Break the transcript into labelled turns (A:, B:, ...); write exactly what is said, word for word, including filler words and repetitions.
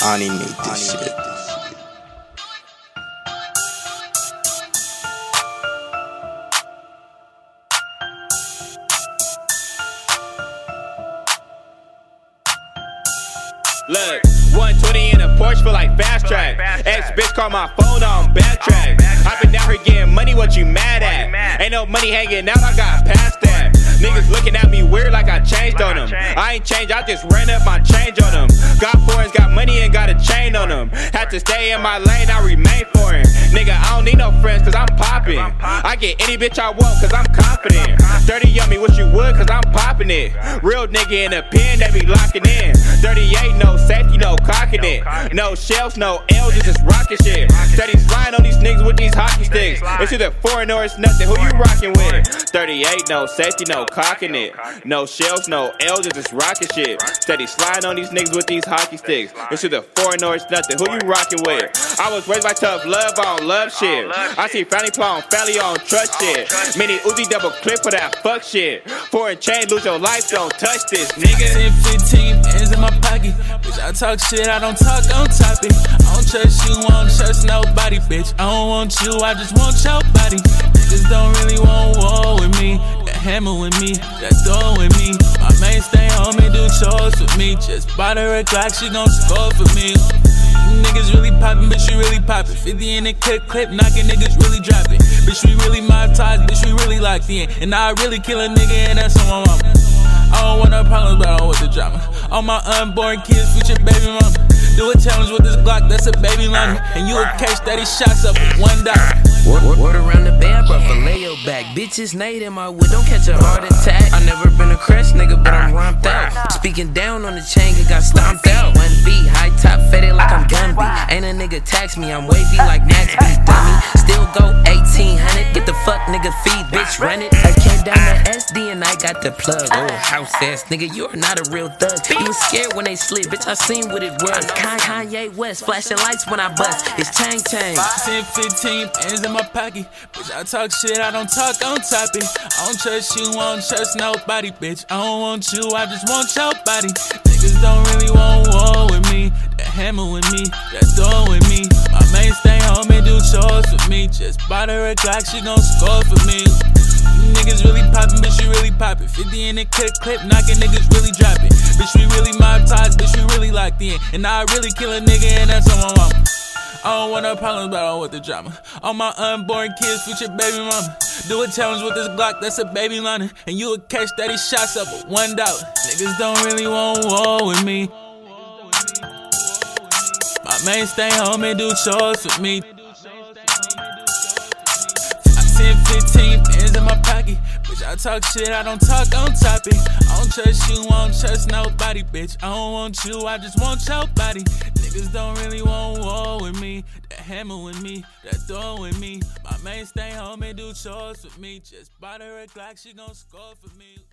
A: I don't even need this shit.
B: Look, one twenty in a Porsche feel like fast track. Ex bitch call my phone on backtrack. I been down here getting money, what you mad at? Ain't no money hanging out, I got past that. Niggas looking at me weird like I changed on them. I ain't changed, I just ran up my change on them. Got foreigns, got money and got a chain on them. Had to stay in my lane, I remain foreign. Nigga, I don't need no friends cause I'm poppin'. I get any bitch I want cause I'm confident. Dirty yummy, wish you would cause I'm poppin' it. Real nigga in the pen, they be locking in. thirty-eight, no safety, no cocking it. No shells, no L's, just rockin' shit. Steady sliding on these niggas with these hockey sticks. It's either foreign or it's nothing, who you rockin' with? thirty-eight, no safety, no cocking it. No shells, no L's, just rockin' shit. Steady sliding on these niggas with these hockey sticks. It's either foreign or it's nothing, who you rockin' with? I was raised by tough love, I don't love shit. I see family plot on family, I don't trust shit. Mini Uzi double clip for that fuck shit. Foreign chain, lose your life, don't touch this, nigga.
C: ten, fifteen bands in my pocket. Bitch, I talk shit, I don't talk on topic. I don't trust you, I don't trust nobody, bitch. I don't want you, I just want your body. Niggas don't really want war with me. That hammer with me, that door with me. My main stay home and do chores with me. Just bought her a Glock, she gon' score for me. Niggas really poppin', bitch, we really poppin'. fifty in the clip, clip, knockin', niggas really droppin'. Bitch, we really mob ties, bitch, we really locked in. And I really kill a nigga, and that's on my mama. I don't want no problems, but I don't want the drama. All my unborn kids, future baby mama. Do a challenge with this Glock, that's a baby llama. And you will catch thirty shots up with one dollar.
D: Word, word around the bay, I brought filet your back. Bitches nade in my wood, don't catch a heart attack. I never been a crash nigga, but I'm romped out. Speaking down on the chain, it got stomped out. One beat, high top, faded like I'm gun beat. Ain't a nigga tax me, I'm wavy like Max B, dummy. Still go eighteen hundred, get the fuck nigga feed, bitch, run it. I came down to S D and I got the plug. Oh, house ass nigga, you are not a real thug. You was scared when they slid, bitch, I seen what it was. Kanye West, flashing lights when I bust. It's Chang Chang.
C: ten, fifteen bands in my pocket. Bitch, I talk shit, I don't talk on topic. I don't trust you, I don't trust nobody, bitch. I don't want you, I just want your body. Niggas don't really want war with me. That hammer with me, that door with me. My main stay home and do chores with me. Just bought her a Glock, she gon' score for me. Niggas really poppin', bitch, we really poppin'. fifty in the clip, clip, knockin', niggas really droppin'. Bitch, we really mob ties, bitch, we really locked in. And I really kill a nigga, and that's on my mama. I don't want no problems, but I don't want the drama. All my unborn kids, future baby mama. Do a challenge with this Glock, that's a baby llama. And you will catch thirty shots up with one dollar. Niggas don't really want war with me. My main stay home and do chores with me. ten, fifteen bands in my pocket. Bitch, I talk shit, I don't talk on topic. I don't trust you, I don't trust nobody, bitch. I don't want you, I just want your body. Niggas don't really want war with me. That hammer with me, that door with me. My main stay home and do chores with me. Just bought her a Glock, she gon' score for me.